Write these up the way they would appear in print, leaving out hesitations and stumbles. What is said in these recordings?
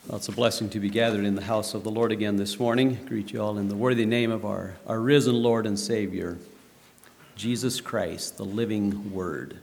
Well, it's a blessing to be gathered in the house of the Lord again this morning. I greet you all in the worthy name of our risen Lord and Savior, Jesus Christ, the living Word.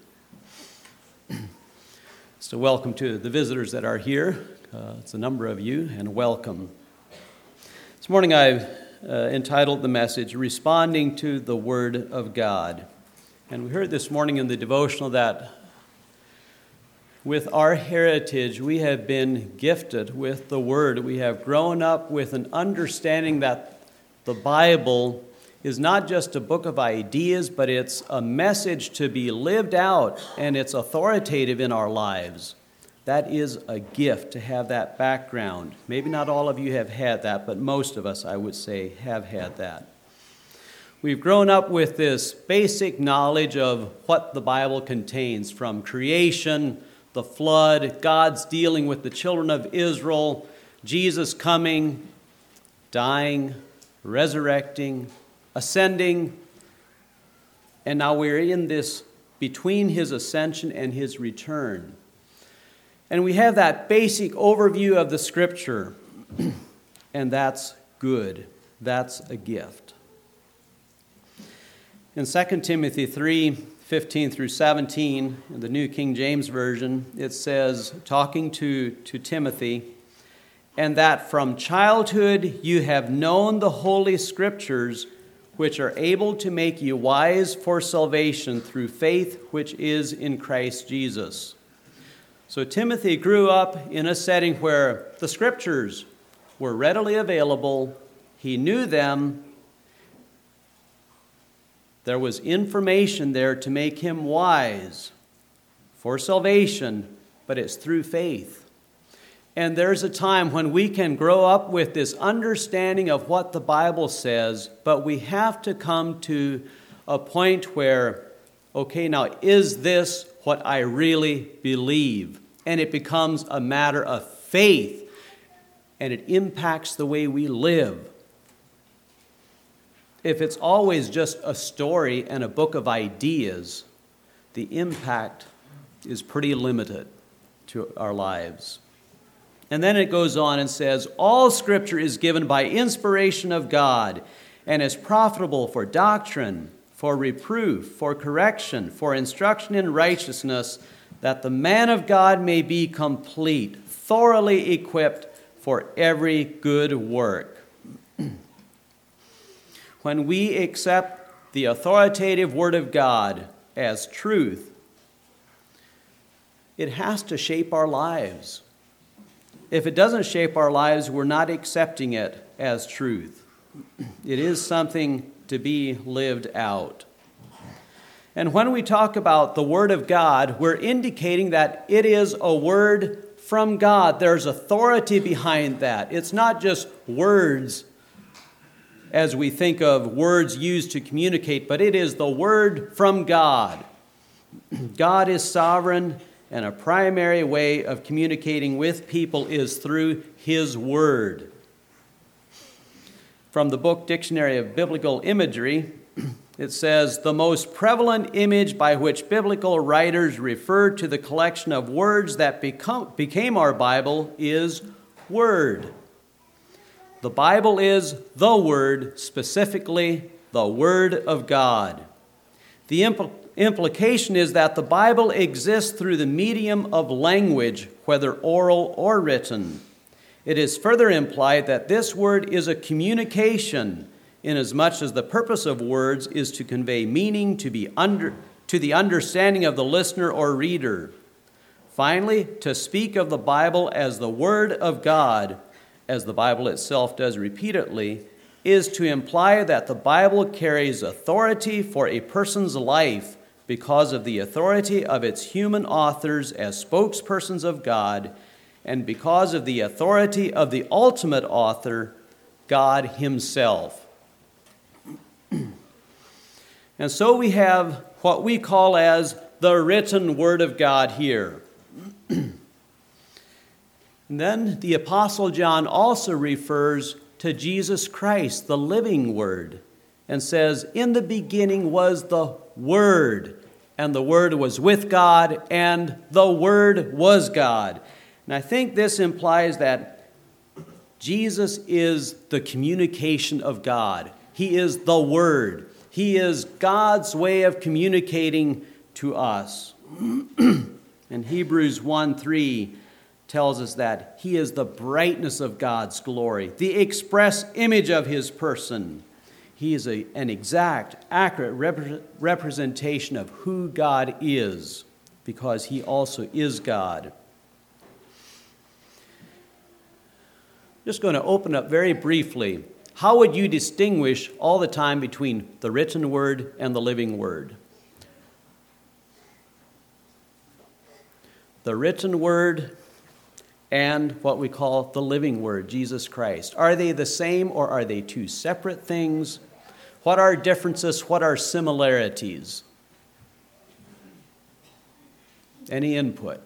So welcome to the visitors that are here. It's a number of you, and welcome. This morning I've entitled the message, Responding to the Word of God. And we heard this morning in the devotional that with our heritage, we have been gifted with the Word. We have grown up with an understanding that the Bible is not just a book of ideas, but it's a message to be lived out, and it's authoritative in our lives. That is a gift to have that background. Maybe not all of you have had that, but most of us, I would say, have had that. We've grown up with this basic knowledge of what the Bible contains, from creation, the flood, God's dealing with the children of Israel, Jesus coming, dying, resurrecting, ascending, and now we're in this between his ascension and his return. And we have that basic overview of the Scripture, and that's good. That's a gift. In 2 Timothy 3:15 through 17, in the New King James Version, it says, talking to Timothy, and that from childhood you have known the Holy Scriptures, which are able to make you wise for salvation through faith which is in Christ Jesus. So Timothy grew up in a setting where the Scriptures were readily available. He knew them. There was information there to make him wise for salvation, but it's through faith. And there's a time when we can grow up with this understanding of what the Bible says, but we have to come to a point where, okay, now is this what I really believe? And it becomes a matter of faith, and it impacts the way we live. If it's always just a story and a book of ideas, the impact is pretty limited to our lives. And then it goes on and says, all Scripture is given by inspiration of God and is profitable for doctrine, for reproof, for correction, for instruction in righteousness, that the man of God may be complete, thoroughly equipped for every good work. When we accept the authoritative Word of God as truth, it has to shape our lives. If it doesn't shape our lives, we're not accepting it as truth. It is something to be lived out. And when we talk about the Word of God, we're indicating that it is a word from God. There's authority behind that. It's not just words as we think of words used to communicate, but it is the Word from God. God is sovereign, and a primary way of communicating with people is through His Word. From the book Dictionary of Biblical Imagery, it says, the most prevalent image by which biblical writers refer to the collection of words that became our Bible is Word. The Bible is the Word, specifically the Word of God. The implication is that the Bible exists through the medium of language, whether oral or written. It is further implied that this word is a communication, inasmuch as the purpose of words is to convey meaning to the understanding of the listener or reader. Finally, to speak of the Bible as the Word of God, as the Bible itself does repeatedly, is to imply that the Bible carries authority for a person's life because of the authority of its human authors as spokespersons of God, and because of the authority of the ultimate author, God Himself. And so we have what we call as the written Word of God here. And then the Apostle John also refers to Jesus Christ, the living Word, and says, in the beginning was the Word, and the Word was with God, and the Word was God. And I think this implies that Jesus is the communication of God. He is the Word. He is God's way of communicating to us. And Hebrews 1:3 tells us that He is the brightness of God's glory, the express image of His person. He is an exact, accurate representation of who God is, because He also is God. Just going to open up very briefly. How would you distinguish all the time between the written word and the living word? The written word and what we call the living word, Jesus Christ. Are they the same or are they two separate things? What are differences? What are similarities? Any input?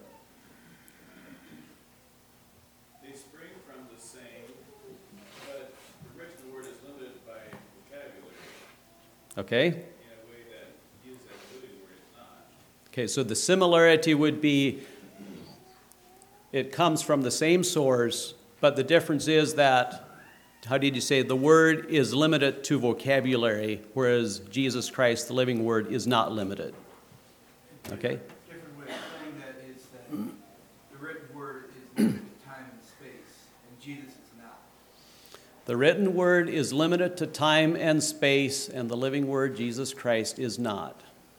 They spring from the same, but the written word is limited by vocabulary Okay. in a way that the living word is not. Okay, so the similarity would be it comes from the same source, but the difference is that, how did you say, the word is limited to vocabulary, whereas Jesus Christ, the living word, is not limited. Okay? Different way of saying that is that the written word is limited to time and space, and Jesus is not. The written word is limited to time and space, and the living word, Jesus Christ, is not.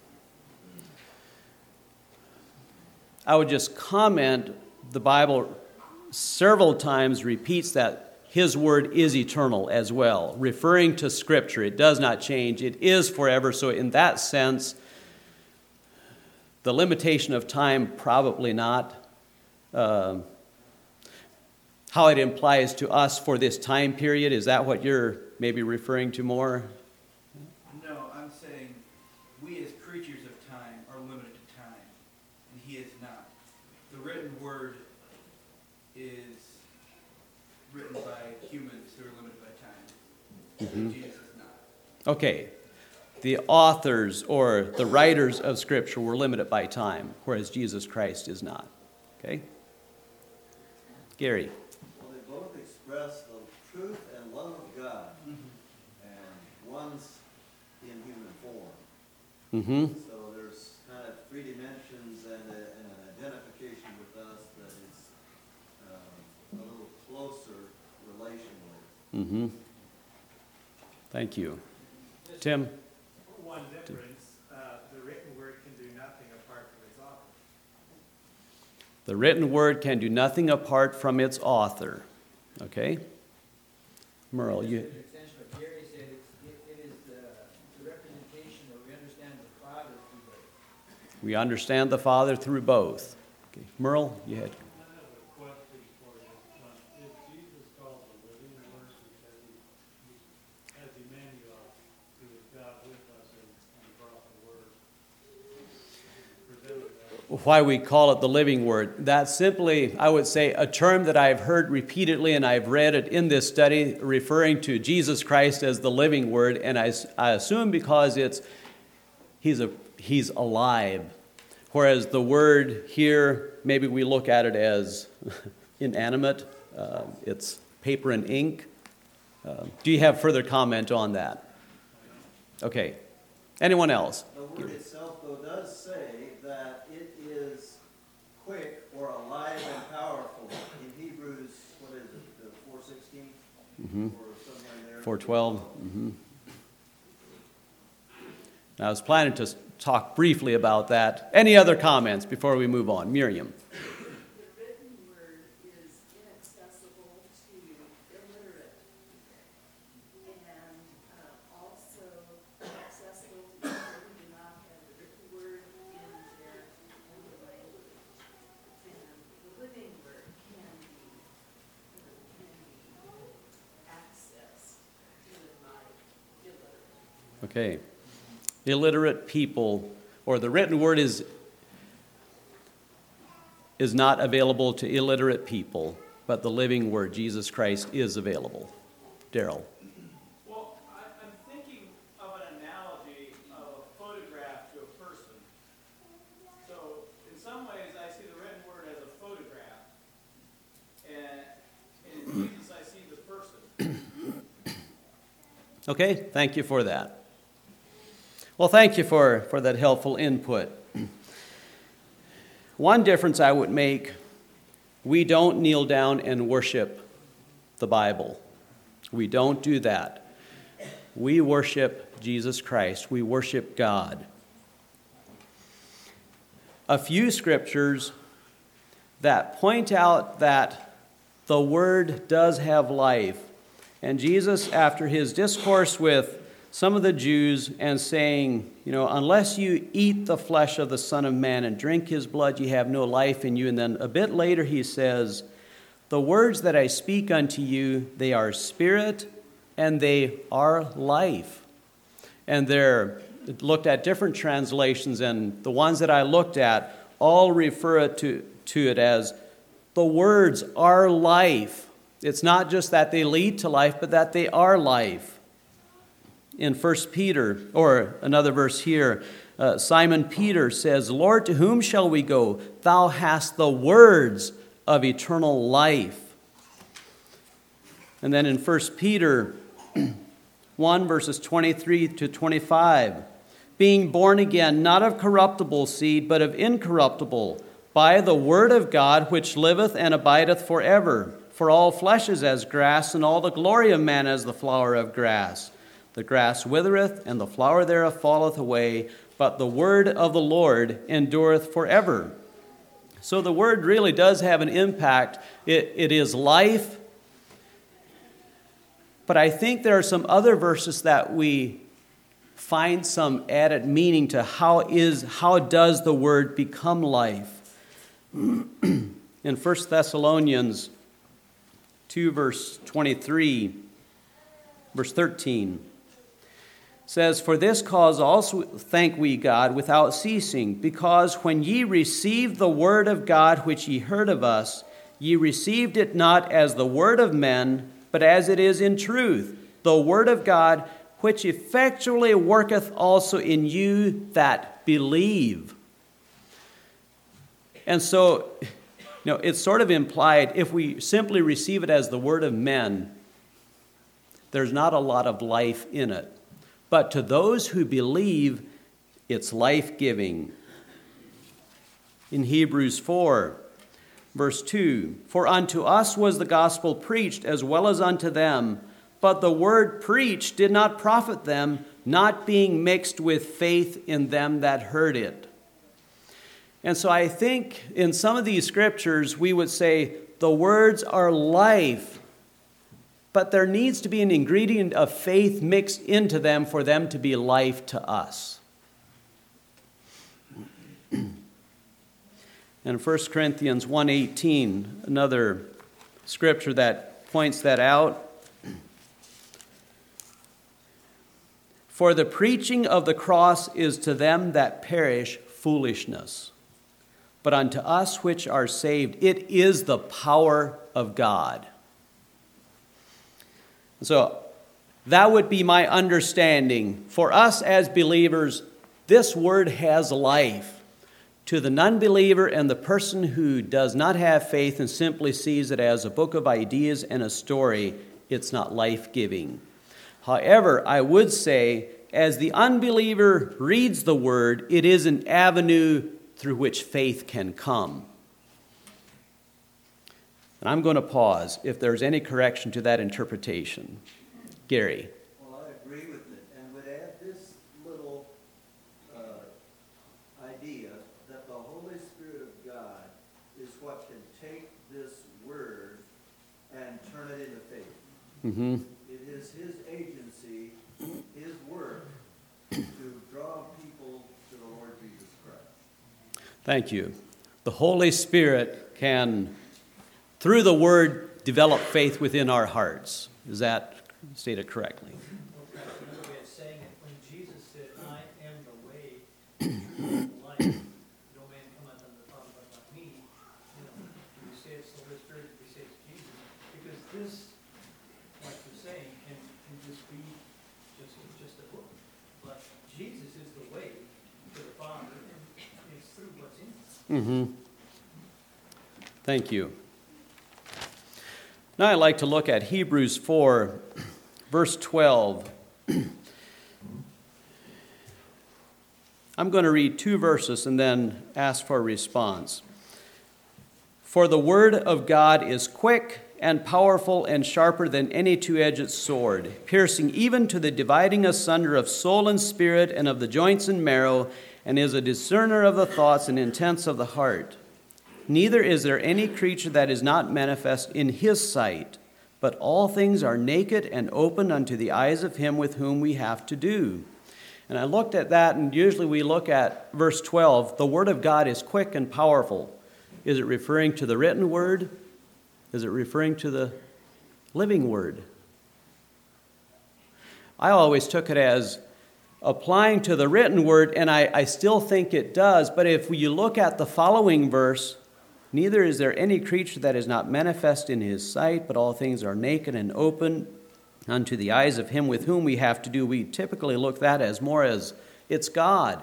I would just comment, the Bible several times repeats that His word is eternal as well, referring to Scripture. It does not change. It is forever. So in that sense, the limitation of time, probably not. How it implies to us for this time period, is that what you're maybe referring to more? No, I'm saying we as creatures of time are limited to time, and He is not. The written word is written by humans who are limited by time. Mm-hmm. Jesus is not. Okay. The authors or the writers of Scripture were limited by time, whereas Jesus Christ is not. Okay? Gary. Well, they both express the truth and love of God, and one's in human form. Mm-hmm. So there's kind of three dimensions and an identification with us that is a little closer relationally. Mm-hmm. Thank you. Tim? One difference, the written word can do nothing apart from its author. The written word can do nothing apart from its author. Okay? Merle, you... An extension of what Gary said, it is the representation that we understand the Father through both. We understand the Father through both. Okay. Merle, you had... I have a question for you. Is Jesus called the living word because he, as Emmanuel, he was God with us and brought the word, presented that? Why we call it the living word. That's simply, I would say, a term that I've heard repeatedly, and I've read it in this study, referring to Jesus Christ as the living word, and I assume because he's alive. Whereas the word here, maybe we look at it as inanimate. It's paper and ink. Do you have further comment on that? Okay. Anyone else? The word itself, though, does say that it is quick or alive and powerful. In Hebrews, what is it, 4:16? Mm-hmm. Or somewhere in there. 4:12. Mm-hmm. I was planning to talk briefly about that. Any other comments before we move on? Miriam. The written word is inaccessible to illiterate and also accessible to people who do not have the written word in their own language. And the living word can be accessed even by illiterate. Okay. Illiterate people, or the written word is not available to illiterate people, but the living word, Jesus Christ, is available. Daryl. Well, I'm thinking of an analogy of a photograph to a person. So, in some ways, I see the written word as a photograph, and in Jesus, I see the Okay, thank you for that. Well, thank you for that helpful input. One difference I would make, we don't kneel down and worship the Bible. We don't do that. We worship Jesus Christ. We worship God. A few scriptures that point out that the Word does have life. And Jesus, after his discourse with some of the Jews and saying, unless you eat the flesh of the Son of Man and drink his blood, you have no life in you. And then a bit later he says, the words that I speak unto you, they are spirit and they are life. And they're looked at different translations, and the ones that I looked at all refer to it as the words are life. It's not just that they lead to life, but that they are life. In 1 Peter, or another verse here, Simon Peter says, Lord, to whom shall we go? Thou hast the words of eternal life. And then in 1 Peter 1, verses 23 to 25, being born again, not of corruptible seed, but of incorruptible, by the word of God, which liveth and abideth forever. For all flesh is as grass, and all the glory of man as the flower of grass. The grass withereth, and the flower thereof falleth away, but the word of the Lord endureth forever. So the word really does have an impact. It is life. But I think there are some other verses that we find some added meaning to how does the word become life. In 1 Thessalonians 2, verse 23, verse 13, says, For this cause also thank we God without ceasing, because when ye received the word of God which ye heard of us, ye received it not as the word of men, but as it is in truth, the word of God, which effectually worketh also in you that believe. And so, it's sort of implied, if we simply receive it as the word of men, there's not a lot of life in it. But to those who believe, it's life-giving. In Hebrews 4, verse 2, For unto us was the gospel preached as well as unto them, but the word preached did not profit them, not being mixed with faith in them that heard it. And so I think in some of these scriptures we would say the words are life, but there needs to be an ingredient of faith mixed into them for them to be life to us. In 1 Corinthians 1:18, another scripture that points that out, For the preaching of the cross is to them that perish foolishness, but unto us which are saved, it is the power of God. So that would be my understanding. For us as believers, this word has life. To the non-believer and the person who does not have faith and simply sees it as a book of ideas and a story, it's not life-giving. However, I would say, as the unbeliever reads the word, it is an avenue through which faith can come. And I'm going to pause if there's any correction to that interpretation. Gary. Well, I agree with it, and would add this little idea that the Holy Spirit of God is what can take this word and turn it into faith. Mm-hmm. It is his agency, his work, to draw people to the Lord Jesus Christ. Thank you. The Holy Spirit can, through the word, develop faith within our hearts. Is that stated correctly? Another way of saying it, when Jesus said, I am the way, the truth, and the life, no man cometh unto the Father but by me, do we say it's the Holy Spirit, do we say it's Jesus? Because this, like you're saying, can just be just a book. But Jesus is the way to the Father, and it's through what's in it. Mm-hmm. Thank you. Now I'd like to look at Hebrews 4, verse 12. I'm going to read 2 verses and then ask for a response. For the word of God is quick and powerful and sharper than any two-edged sword, piercing even to the dividing asunder of soul and spirit and of the joints and marrow, and is a discerner of the thoughts and intents of the heart. Neither is there any creature that is not manifest in his sight, but all things are naked and open unto the eyes of him with whom we have to do. And I looked at that, and usually we look at verse 12. The word of God is quick and powerful. Is it referring to the written word? Is it referring to the living word? I always took it as applying to the written word, and I still think it does. But if you look at the following verse, neither is there any creature that is not manifest in his sight, but all things are naked and open unto the eyes of him with whom we have to do. We typically look at that as more as it's God.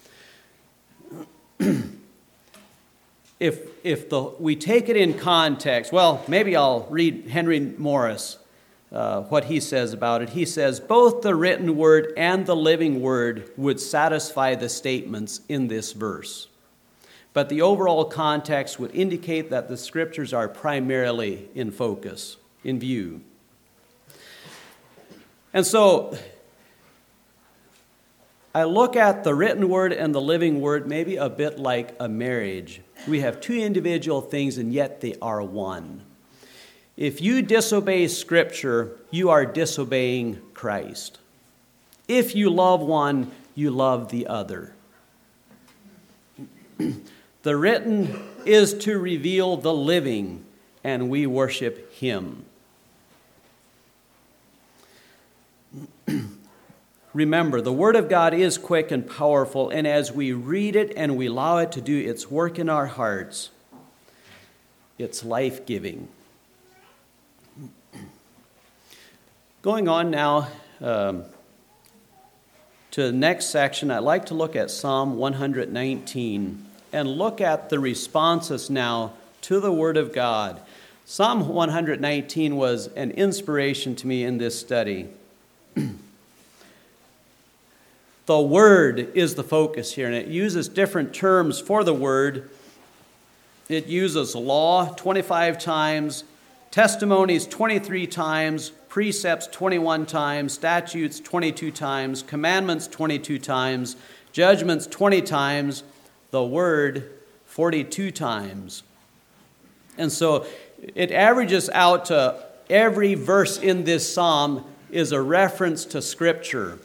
If we take it in context, well, maybe I'll read Henry Morris, what he says about it. He says, both the written word and the living word would satisfy the statements in this verse. But the overall context would indicate that the scriptures are primarily in focus, in view. And so I look at the written word and the living word maybe a bit like a marriage. We have 2 individual things, and yet they are one. If you disobey Scripture, you are disobeying Christ. If you love one, you love the other. The written is to reveal the living, and we worship Him. Remember, the Word of God is quick and powerful, and as we read it and we allow it to do its work in our hearts, it's life-giving. Going on now to the next section, I'd like to look at Psalm 119 and look at the responses now to the Word of God. Psalm 119 was an inspiration to me in this study. The Word is the focus here, and it uses different terms for the Word. It uses law 25 times, testimonies 23 times, precepts 21 times, statutes 22 times, commandments 22 times, judgments 20 times, the Word 42 times. And so it averages out to every verse in this psalm is a reference to Scripture.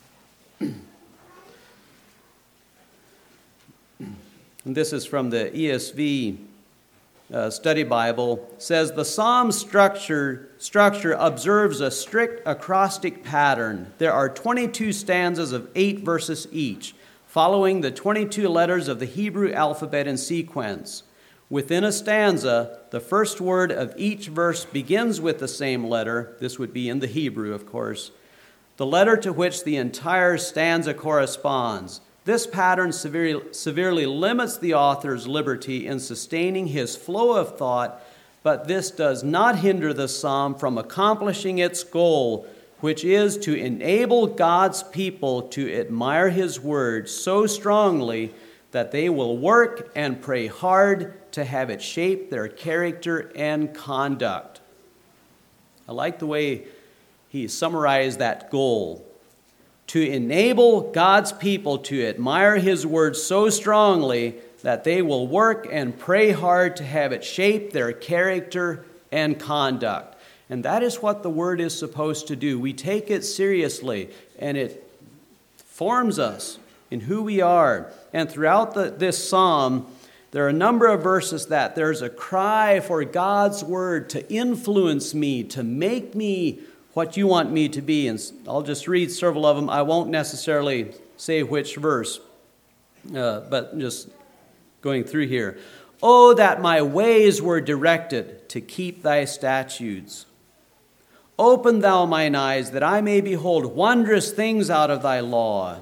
And this is from the ESV Study Bible. It says, the psalm structure observes a strict acrostic pattern. There are 22 stanzas of 8 verses each, following the 22 letters of the Hebrew alphabet in sequence. Within a stanza, the first word of each verse begins with the same letter. This would be in the Hebrew, of course. The letter to which the entire stanza corresponds. This pattern severely limits the author's liberty in sustaining his flow of thought, but this does not hinder the psalm from accomplishing its goal, which is to enable God's people to admire His word so strongly that they will work and pray hard to have it shape their character and conduct. I like the way he summarized that goal. To enable God's people to admire His word so strongly that they will work and pray hard to have it shape their character and conduct. And that is what the word is supposed to do. We take it seriously, and it forms us in who we are. And throughout this psalm, there are a number of verses that there's a cry for God's word to influence me, to make me what you want me to be. And I'll just read several of them. I won't necessarily say which verse, but just going through here. Oh, that my ways were directed to keep thy statutes. Open thou mine eyes, that I may behold wondrous things out of thy law.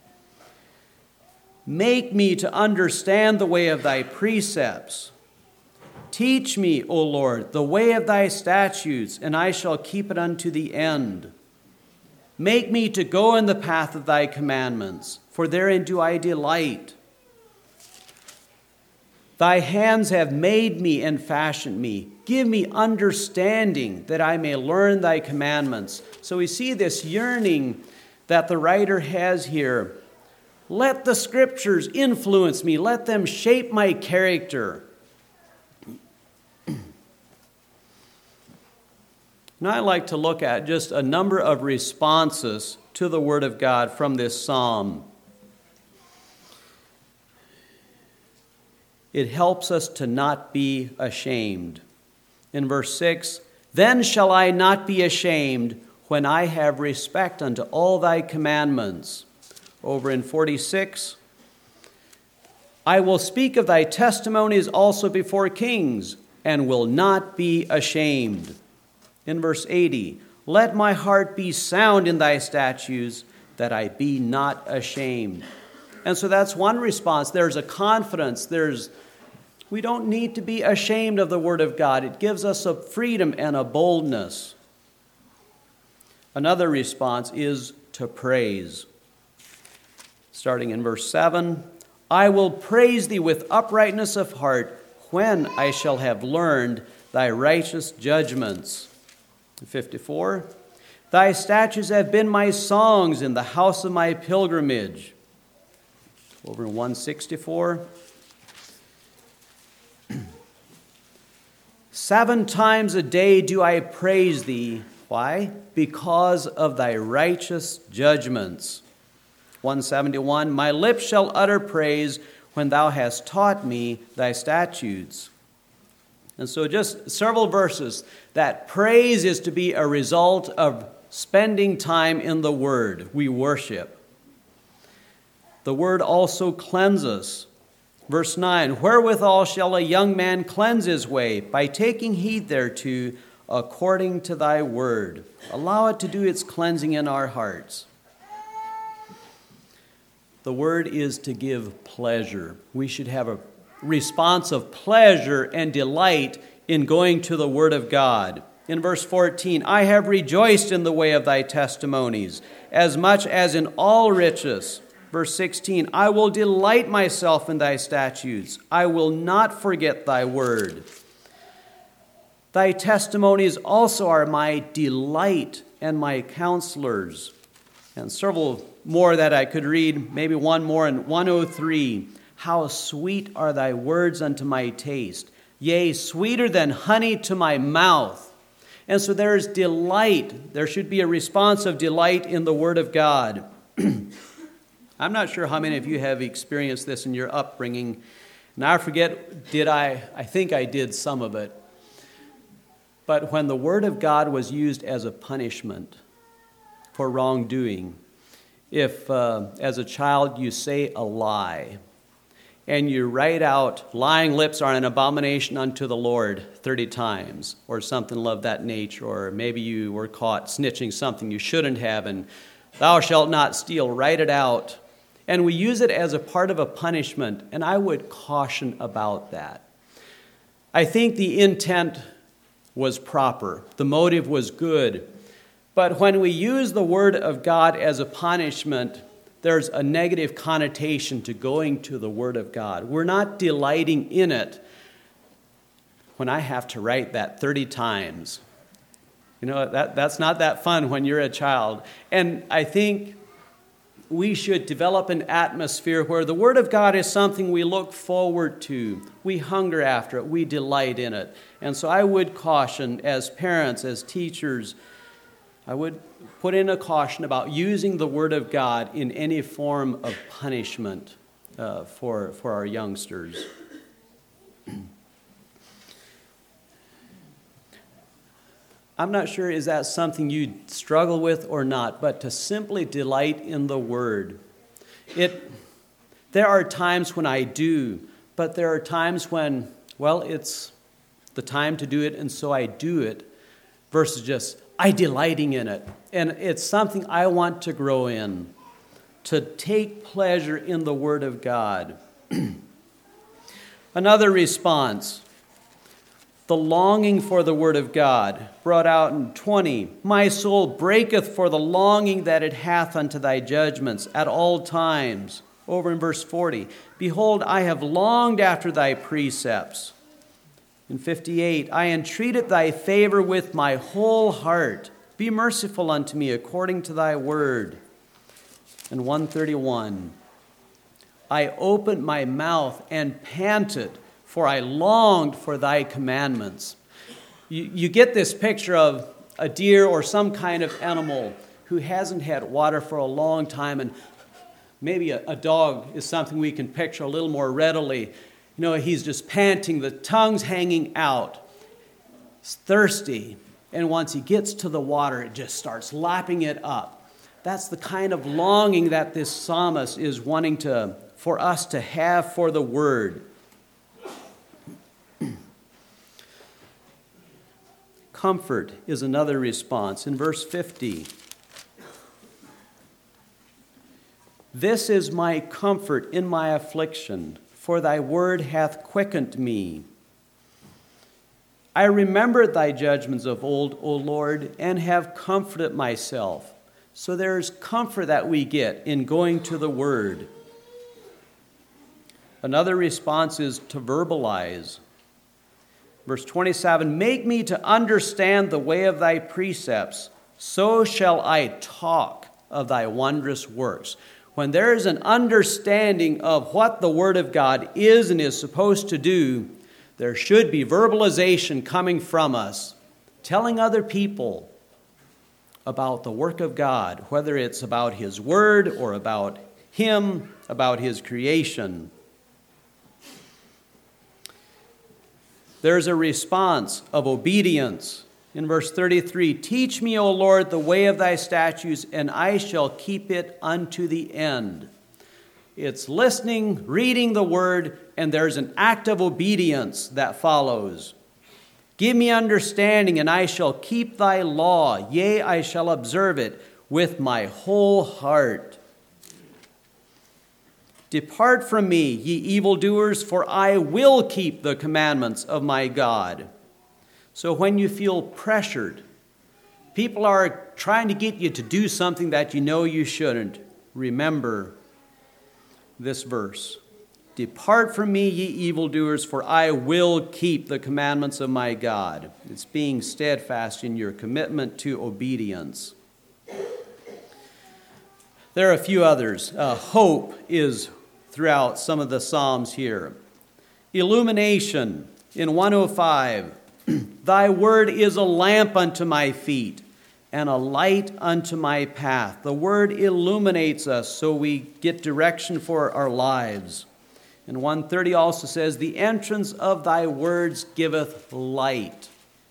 Make me to understand the way of thy precepts. Teach me, O Lord, the way of thy statutes, and I shall keep it unto the end. Make me to go in the path of thy commandments, for therein do I delight. Thy hands have made me and fashioned me. Give me understanding that I may learn thy commandments. So we see this yearning that the writer has here. Let the scriptures influence me. Let them shape my character. Now I'd like to look at just a number of responses to the Word of God from this psalm. It helps us to not be ashamed. In verse 6, then shall I not be ashamed when I have respect unto all thy commandments. Over in 46, I will speak of thy testimonies also before kings, and will not be ashamed. In verse 80, let my heart be sound in thy statutes, that I be not ashamed. And so that's one response. There's a confidence. We don't need to be ashamed of the Word of God. It gives us a freedom and a boldness. Another response is to praise. Starting in verse 7, I will praise thee with uprightness of heart when I shall have learned thy righteous judgments. 54, thy statutes have been my songs in the house of my pilgrimage. Over in 164, 7 times a day do I praise thee. Why? Because of thy righteous judgments. 171, my lips shall utter praise when thou hast taught me thy statutes. And so just several verses that praise is to be a result of spending time in the Word. We worship. The Word also cleanses. Verse 9, wherewithal shall a young man cleanse his way? By taking heed thereto according to thy word. Allow it to do its cleansing in our hearts. The Word is to give pleasure. We should have a response of pleasure and delight in going to the Word of God. In verse 14, I have rejoiced in the way of thy testimonies, as much as in all riches. Verse 16, I will delight myself in thy statutes. I will not forget thy word. Thy testimonies also are my delight and my counselors. And several more that I could read, maybe one more in 103. How sweet are thy words unto my taste, yea, sweeter than honey to my mouth. And so there is delight. There should be a response of delight in the Word of God. I'm not sure how many of you have experienced this in your upbringing. And I forget, I think I did some of it. But when the Word of God was used as a punishment for wrongdoing, if as a child you say a lie, and you write out, lying lips are an abomination unto the Lord 30 times, or something of that nature, or maybe you were caught snitching something you shouldn't have, and thou shalt not steal, write it out. And we use it as a part of a punishment, and I would caution about that. I think the intent was proper. The motive was good. But when we use the Word of God as a punishment, there's a negative connotation to going to the Word of God. We're not delighting in it when I have to write that 30 times. You know, that's not that fun when you're a child. And I think we should develop an atmosphere where the Word of God is something we look forward to. We hunger after it. We delight in it. And so I would caution, as parents, as teachers, I would put in a caution about using the Word of God in any form of punishment for our youngsters. I'm not sure, is that something you struggle with or not, but to simply delight in the Word. There are times when I do, but there are times when, it's the time to do it, and so I do it, versus just I delighting in it. And it's something I want to grow in, to take pleasure in the Word of God. Another response, the longing for the word of God, brought out in 20. My soul breaketh for the longing that it hath unto thy judgments at all times. Over in verse 40, behold, I have longed after thy precepts. In 58, I entreated thy favor with my whole heart. Be merciful unto me according to thy word. In 131, I opened my mouth and panted, for I longed for thy commandments. You get this picture of a deer or some kind of animal who hasn't had water for a long time, and maybe a dog is something we can picture a little more readily. He's just panting, the tongue's hanging out. He's thirsty, and once he gets to the water, it just starts lapping it up. That's the kind of longing that this psalmist is wanting for us to have for the word. Comfort is another response. In verse 50, this is my comfort in my affliction, for thy word hath quickened me. I remembered thy judgments of old, O Lord, and have comforted myself. So there's comfort that we get in going to the word. Another response is to verbalize. Verse 27, make me to understand the way of thy precepts, so shall I talk of thy wondrous works. When there is an understanding of what the Word of God is and is supposed to do, there should be verbalization coming from us, telling other people about the work of God, whether it's about His Word or about Him, about His creation. There's a response of obedience. In verse 33, teach me, O Lord, the way of thy statutes, and I shall keep it unto the end. It's listening, reading the word, and there's an act of obedience that follows. Give me understanding, and I shall keep thy law. Yea, I shall observe it with my whole heart. Depart from me, ye evildoers, for I will keep the commandments of my God. So when you feel pressured, people are trying to get you to do something that you know you shouldn't, remember this verse. Depart from me, ye evildoers, for I will keep the commandments of my God. It's being steadfast in your commitment to obedience. There are a few others. Hope is throughout some of the Psalms here. Illumination in 105. Thy word is a lamp unto my feet and a light unto my path. The word illuminates us so we get direction for our lives. And 130 also says, the entrance of thy words giveth light.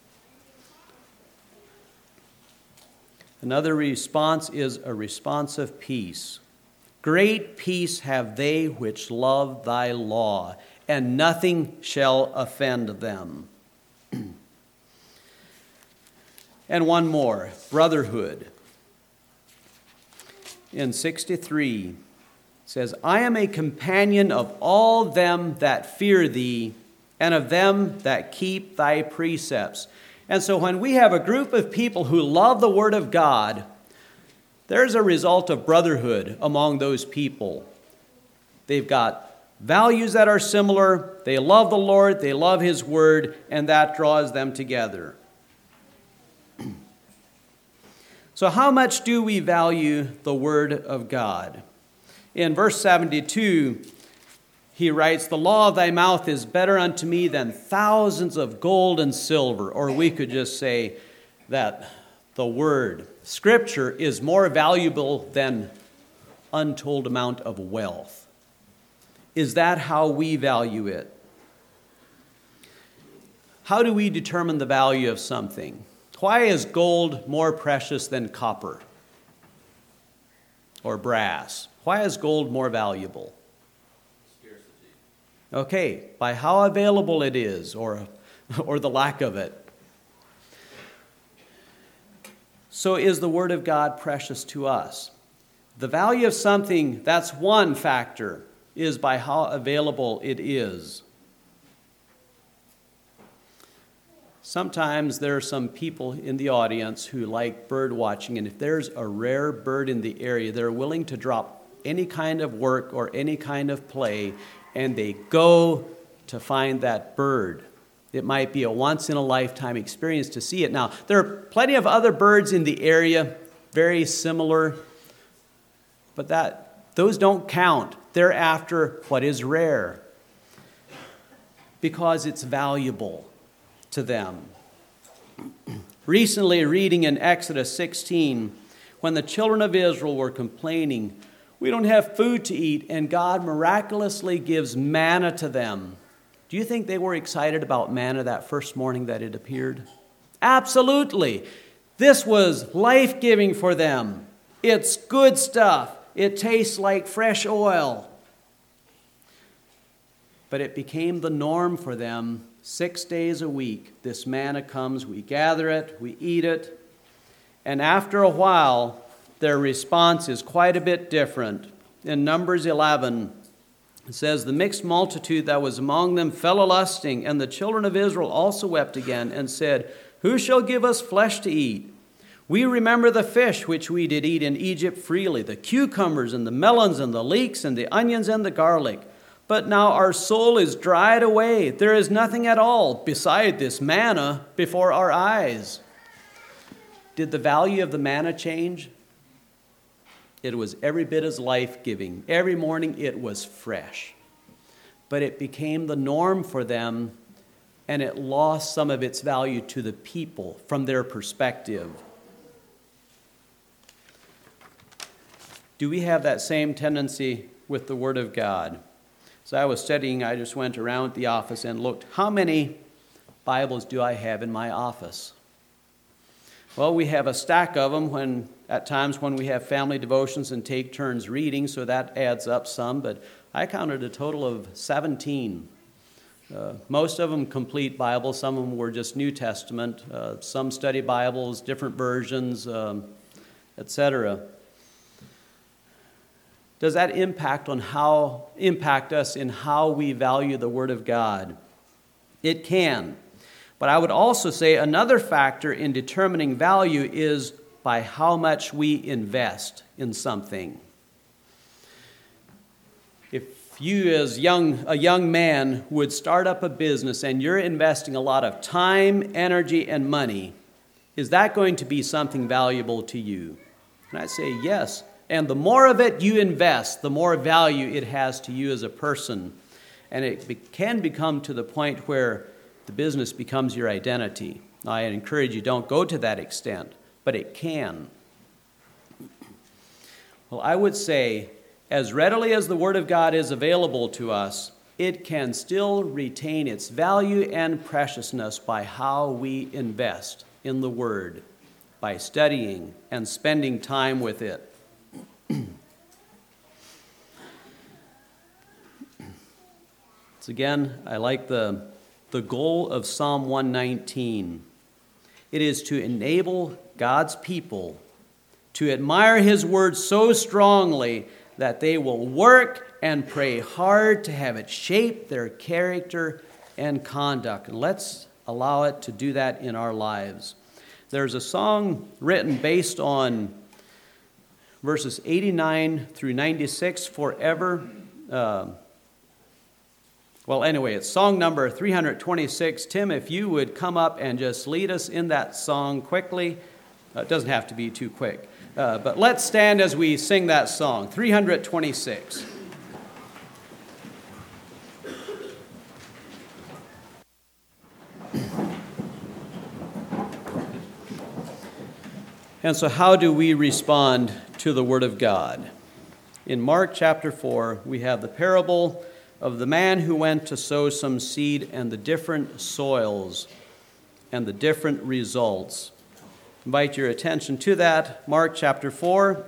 Another response is a response of peace. Great peace have they which love thy law, and nothing shall offend them. And one more, brotherhood. In 63, it says, I am a companion of all them that fear thee, and of them that keep thy precepts. And so when we have a group of people who love the Word of God, there's a result of brotherhood among those people. They've got values that are similar. They love the Lord. They love His Word, and that draws them together. So how much do we value the Word of God? In verse 72, he writes, the law of thy mouth is better unto me than thousands of gold and silver. Or we could just say that the Word, Scripture, is more valuable than untold amount of wealth. Is that how we value it? How do we determine the value of something? Why is gold more precious than copper or brass? Why is gold more valuable? Scarcity. Okay, by how available it is or the lack of it. So is the Word of God precious to us? The value of something, that's one factor, is by how available it is. sometimes there are some people in the audience who like bird watching, and if there's a rare bird in the area, they're willing to drop any kind of work or any kind of play, and they go to find that bird. It might be a once-in-a-lifetime experience to see it. Now, there are plenty of other birds in the area, very similar, but those don't count. They're after what is rare because it's valuable to them. Recently, reading in Exodus 16, when the children of Israel were complaining, "We don't have food to eat," and God miraculously gives manna to them. Do you think they were excited about manna that first morning that it appeared? Absolutely. This was life-giving for them. It's good stuff. It tastes like fresh oil. But it became the norm for them. 6 days a week, this manna comes, we gather it, we eat it, and after a while, their response is quite a bit different. In Numbers 11, it says, "The mixed multitude that was among them fell a-lusting, and the children of Israel also wept again, and said, Who shall give us flesh to eat? We remember the fish which we did eat in Egypt freely, the cucumbers and the melons and the leeks and the onions and the garlic. But now our soul is dried away. There is nothing at all beside this manna before our eyes." Did the value of the manna change? It was every bit as life-giving. Every morning it was fresh. But it became the norm for them, and it lost some of its value to the people from their perspective. Do we have that same tendency with the Word of God? As I was studying, I just went around the office and looked, how many Bibles do I have in my office? Well, we have a stack of them at times when we have family devotions and take turns reading, so that adds up some, but I counted a total of 17. Most of them complete Bibles, some of them were just New Testament, some study Bibles, different versions, etc. Does that impact us in how we value the Word of God? It can. But I would also say another factor in determining value is by how much we invest in something. If you as a young man would start up a business and you're investing a lot of time, energy, and money, is that going to be something valuable to you? And I say yes. And the more of it you invest, the more value it has to you as a person. And it can become to the point where the business becomes your identity. Now, I encourage you, don't go to that extent, but it can. Well, I would say, as readily as the Word of God is available to us, it can still retain its value and preciousness by how we invest in the Word, by studying and spending time with it. So again, I like the goal of Psalm 119. It is to enable God's people to admire His Word so strongly that they will work and pray hard to have it shape their character and conduct. And let's allow it to do that in our lives. There's a song written based on verses 89 through 96, Forever. It's song number 326. Tim, if you would come up and just lead us in that song quickly. It doesn't have to be too quick. But let's stand as we sing that song, 326. And so how do we respond to the Word of God? In Mark chapter 4, we have the parable of the man who went to sow some seed and the different soils and the different results. Invite your attention to that. Mark chapter 4,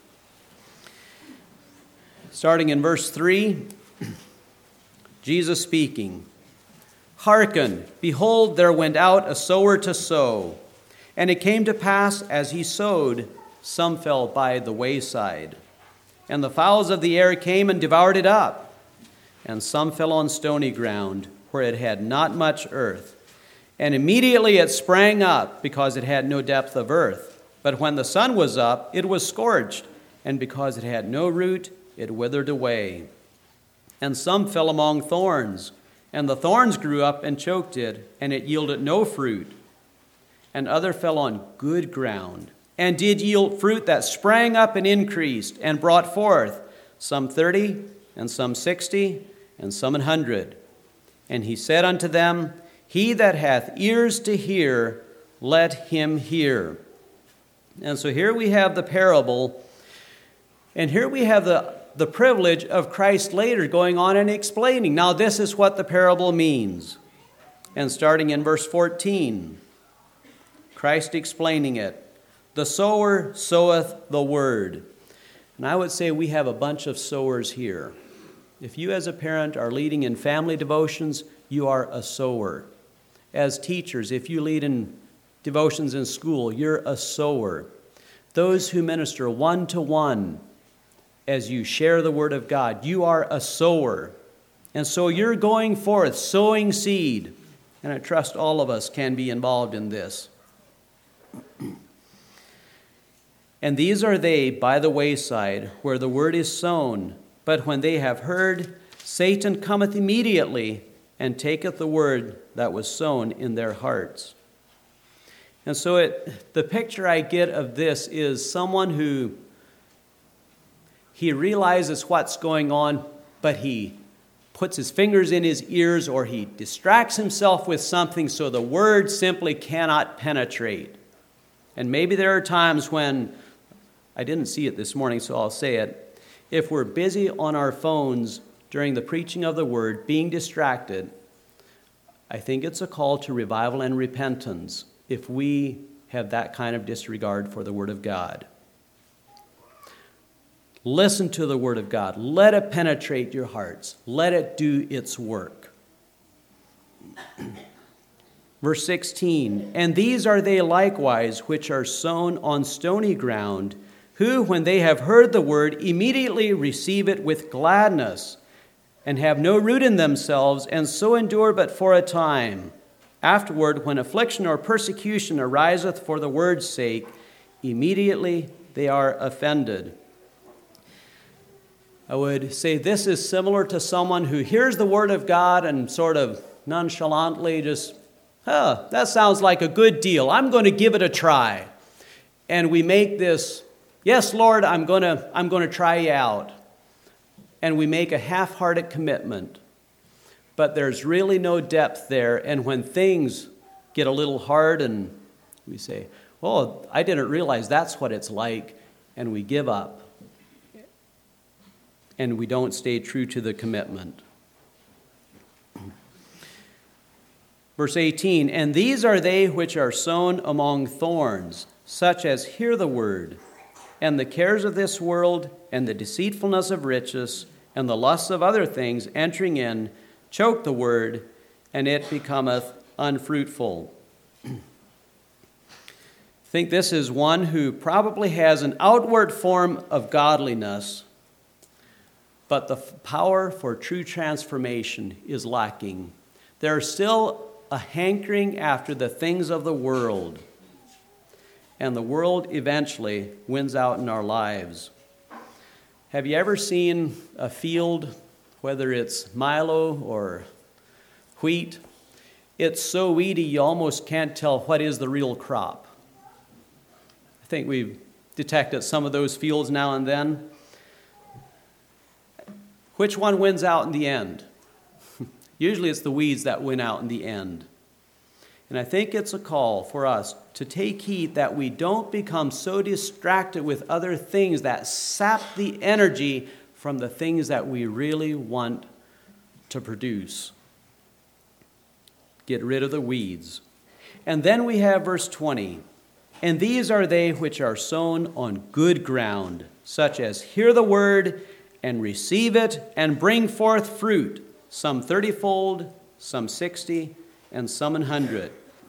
starting in verse 3, Jesus speaking, "Hearken, behold, there went out a sower to sow. And it came to pass, as he sowed, some fell by the wayside. And the fowls of the air came and devoured it up. And some fell on stony ground, where it had not much earth. And immediately it sprang up, because it had no depth of earth. But when the sun was up, it was scorched, and because it had no root, it withered away. And some fell among thorns, and the thorns grew up and choked it, and it yielded no fruit. And other fell on good ground, and did yield fruit that sprang up and increased, and brought forth some 30, and some 60, and some 100. And he said unto them, He that hath ears to hear, let him hear. And so here we have the parable, and here we have the privilege of Christ later going on and explaining. Now this is what the parable means. And starting in verse 14, Christ explaining it. The sower soweth the word. And I would say we have a bunch of sowers here. If you as a parent are leading in family devotions, you are a sower. As teachers, if you lead in devotions in school, you're a sower. Those who minister one-to-one as you share the word of God, you are a sower. And so you're going forth, sowing seed. And I trust all of us can be involved in this. And these are they by the wayside, where the word is sown. But when they have heard, Satan cometh immediately, and taketh the word that was sown in their hearts. And so the picture I get of this is someone who he realizes what's going on, but he puts his fingers in his ears, or he distracts himself with something so the word simply cannot penetrate. And maybe there are times when, I didn't see it this morning, so I'll say it, if we're busy on our phones during the preaching of the word, being distracted, I think it's a call to revival and repentance if we have that kind of disregard for the word of God. Listen to the word of God. Let it penetrate your hearts. Let it do its work. Verse 16, and these are they likewise which are sown on stony ground, who, when they have heard the word, immediately receive it with gladness, and have no root in themselves, and so endure but for a time. Afterward, when affliction or persecution ariseth for the word's sake, immediately they are offended. I would say this is similar to someone who hears the word of God and sort of nonchalantly just, that sounds like a good deal. I'm going to give it a try. And we make this, yes, Lord, I'm going to try you out. And we make a half-hearted commitment. But there's really no depth there. And when things get a little hard and we say, oh, I didn't realize that's what it's like, and we give up. And we don't stay true to the commitment. Verse 18, and these are they which are sown among thorns, such as hear the word, and the cares of this world, and the deceitfulness of riches, and the lusts of other things entering in, choke the word, and it becometh unfruitful. I think this is one who probably has an outward form of godliness, but the power for true transformation is lacking. There's still a hankering after the things of the world, and the world eventually wins out in our lives. Have you ever seen a field, whether it's milo or wheat? It's so weedy you almost can't tell what is the real crop. I think we've detected some of those fields now and then. Which one wins out in the end? Usually it's the weeds that win out in the end. And I think it's a call for us to take heed that we don't become so distracted with other things that sap the energy from the things that we really want to produce. Get rid of the weeds. And then we have verse 20. And these are they which are sown on good ground, such as hear the word and receive it and bring forth fruit, some 30-fold, some 60, and some 100.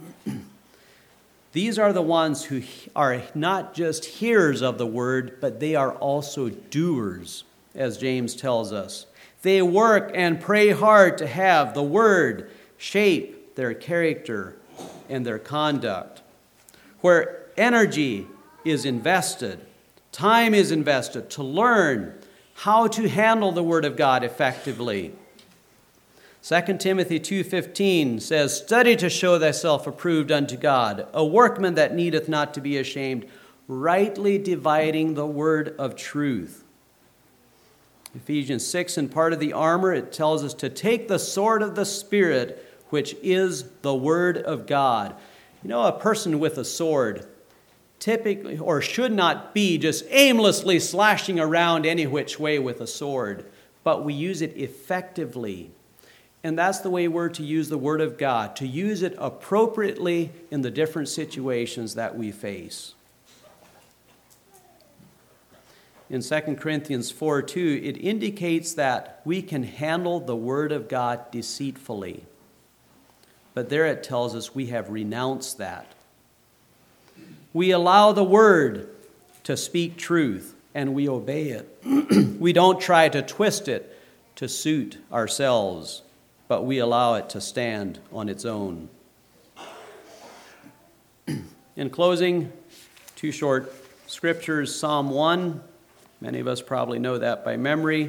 These are the ones who are not just hearers of the word, but they are also doers, as James tells us. They work and pray hard to have the word shape their character and their conduct. Where energy is invested, time is invested to learn how to handle the Word of God effectively. 2 Timothy 2:15 says, "Study to show thyself approved unto God, a workman that needeth not to be ashamed, rightly dividing the word of truth." Ephesians 6, in part of the armor, it tells us to take the sword of the Spirit, which is the Word of God. You know, a person with a sword typically, or should not be, just aimlessly slashing around any which way with a sword, but we use it effectively. And that's the way we're to use the Word of God, to use it appropriately in the different situations that we face. In 2 Corinthians 4:2, it indicates that we can handle the Word of God deceitfully. But there it tells us we have renounced that. We allow the Word to speak truth, and we obey it. We don't try to twist it to suit ourselves, but we allow it to stand on its own. In closing, two short scriptures. Psalm 1. Many of us probably know that by memory.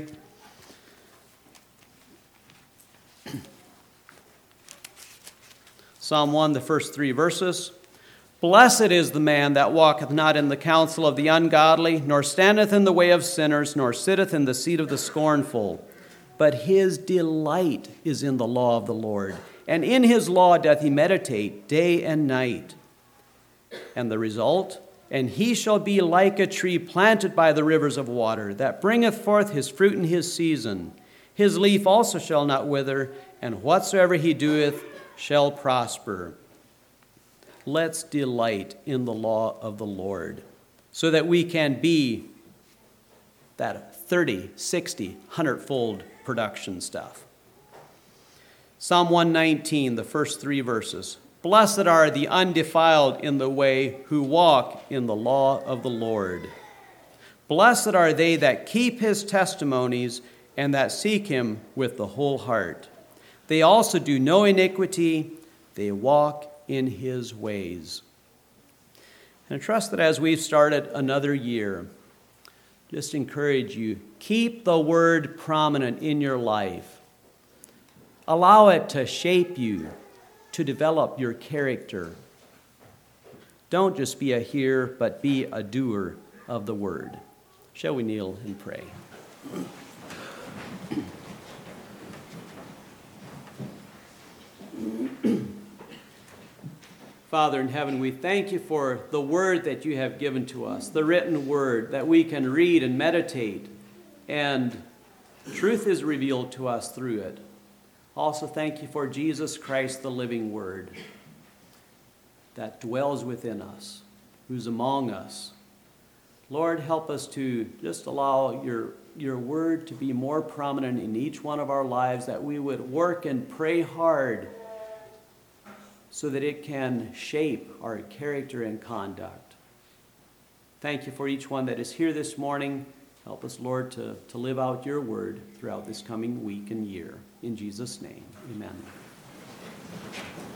Psalm 1, the first 3 verses. "Blessed is the man that walketh not in the counsel of the ungodly, nor standeth in the way of sinners, nor sitteth in the seat of the scornful. But his delight is in the law of the Lord, and in his law doth he meditate day and night." And the result? "And he shall be like a tree planted by the rivers of water, that bringeth forth his fruit in his season. His leaf also shall not wither, and whatsoever he doeth shall prosper." Let's delight in the law of the Lord so that we can be that 30, 60, 100-fold production stuff. Psalm 119, the first 3 verses. "Blessed are the undefiled in the way who walk in the law of the Lord. Blessed are they that keep his testimonies and that seek him with the whole heart. They also do no iniquity, they walk in his ways." And I trust that as we've started another year, just encourage you, keep the Word prominent in your life. Allow it to shape you, to develop your character. Don't just be a hearer, but be a doer of the Word. Shall we kneel and pray? Father in heaven, we thank you for the Word that you have given to us, the written Word that we can read and meditate, and truth is revealed to us through it. Also thank you for Jesus Christ, the living Word that dwells within us, who's among us. Lord, help us to just allow your Word to be more prominent in each one of our lives, that we would work and pray hard so that it can shape our character and conduct. Thank you for each one that is here this morning. Help us, Lord, to live out your word throughout this coming week and year. In Jesus' name, amen.